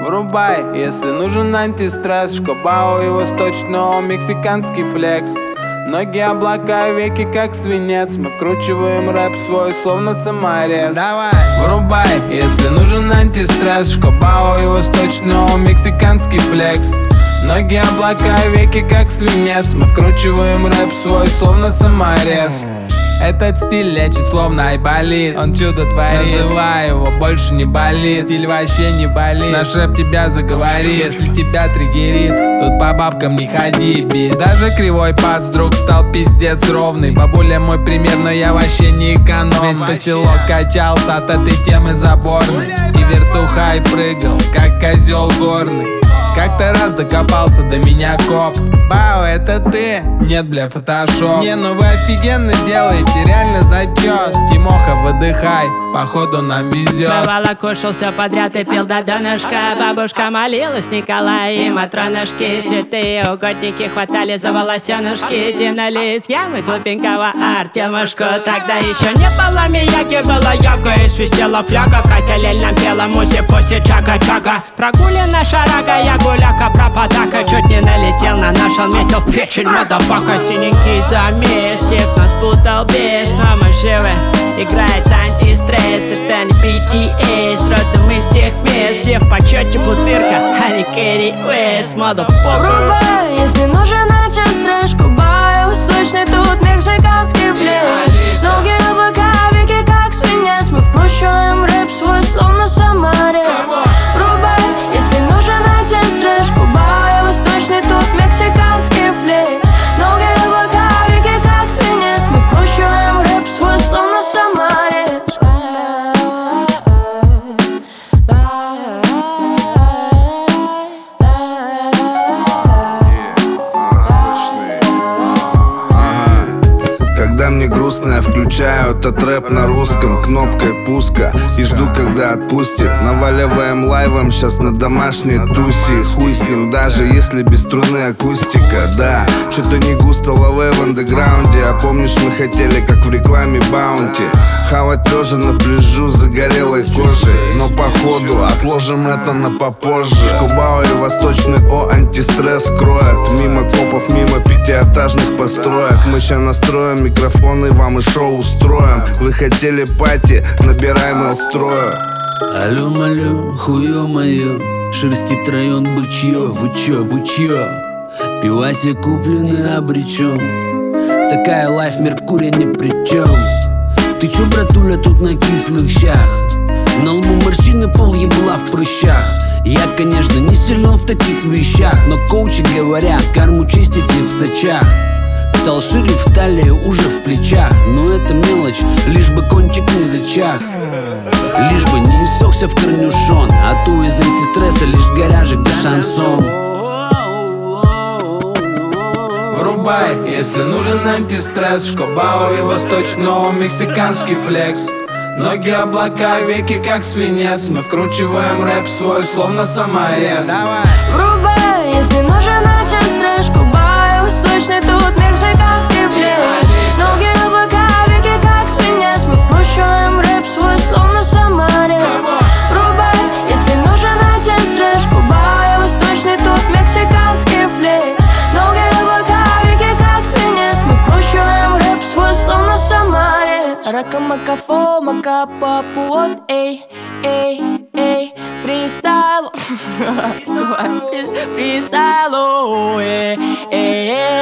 Врубай, если нужен антистресс, Шкобао и восточного мексиканский флекс. Ноги облака, веки как свинец. Мы вкручиваем рэп свой, словно саморез. Давай! Врубай, если нужен антистресс, Шкобао и восточного мексиканский флекс. Ноги облака, веки как свинец. Мы вкручиваем рэп свой, словно саморез. Этот стиль лечит словно айболит. Он чудо творит, называй его, больше не болит. Стиль вообще не болит, наш рэп тебя заговорит. Если тебя триггерит, тут по бабкам не ходи, бит. Даже кривой пац вдруг стал пиздец ровный. Бабуля мой пример, но я вообще не эконом. Весь поселок качался от этой темы заборной. И вертухай прыгал, как козел горный. Как-то раз докопался до меня коп. Бау, это ты? Нет, бля, фотошоп. Не, ну вы офигенно делаете, реально зачет. Тимоха, выдыхай, походу нам везет. Бывало, кушал все подряд и пил до донышка. Бабушка молилась, Николай и матронышки. Святые угодники хватали за волосенышки. Тянули из ямы глупенького Артемушку. Тогда еще не было Мияги, была йога. И свистела фляга, Катя Лель нам пела муси-пуси, чага-чага. Прогулина шарага, я гуляка, пропадака. Чуть не налетел на наш, он метил в печень, мадафака. Синенький замес, всех нас путал бес. Но мы живы, играет антистресс. Это не BTS, родом из тех мест, где в почете бутырка Харри Керри Уэст, motherfucker. Врубай, если нужен антистресс, Шкобао, восточный тут мексиканский флекс. Ноги облака, веки как свинец. Мы вкручиваем рэп свой, словно саморез. Врубай, если нужен антистресс, Шкобао, восточный тут мексиканский флекс. Ноги облака, веки как свинец. Мы вкручиваем рэп свой, словно саморез. Когда мне грустно, я включаю этот рэп на русском кнопкой пуска и жду, когда отпустит. Наваливаем лайвом сейчас на домашней тусе. Хуй с ним, даже если без струны акустика. Да, что-то не густо лавэ в андеграунде. А помнишь, мы хотели, как в рекламе Баунти, хавать лежа на пляжу с загорелой кожей. Но походу отложим это на попозже. Шкобао и восточный антистресс кроет. Мимо копов, мимо пятиэтажных построек. Мы ща настроим микрофоны, вам и шоу устроим. Вы хотели пати, набираем строя. Алло, малё, хуё моё, шерстит район бычьё. Вы чё? Пивасе куплены обречён. Такая лайф, Меркурий ни при чём. Ты чё, братуля, тут на кислых щах? На лбу морщины, пол ебла в прыщах. Я, конечно, не силен в таких вещах, но коучи говорят, карму чистить не в сачах. Стал шире в талии, уже в плечах. Но это мелочь, лишь бы кончик не зачах. Лишь бы не иссохся в корнюшон. А то из антистресса лишь гаражик да шансон. Врубай, если нужен антистресс, Шкобао и восточного мексиканский флекс. Ноги облака, веки как свинец. Мы вкручиваем рэп свой, словно саморез. Врубай, если нужен антистресс, Шкобао, восточный тут мексиканский флекс. Ноги облака, веки как свинец. Мы вкручиваем рэп свой, словно саморез. Врубай, если нужен антистресс, Шкобао, восточный тут мексиканский флекс. Ноги облака, веки как свинец. Мы вкручиваем рэп свой, словно саморез. Рака-макафо, мака-папуот, эй, фристайл. Фристайл, эй.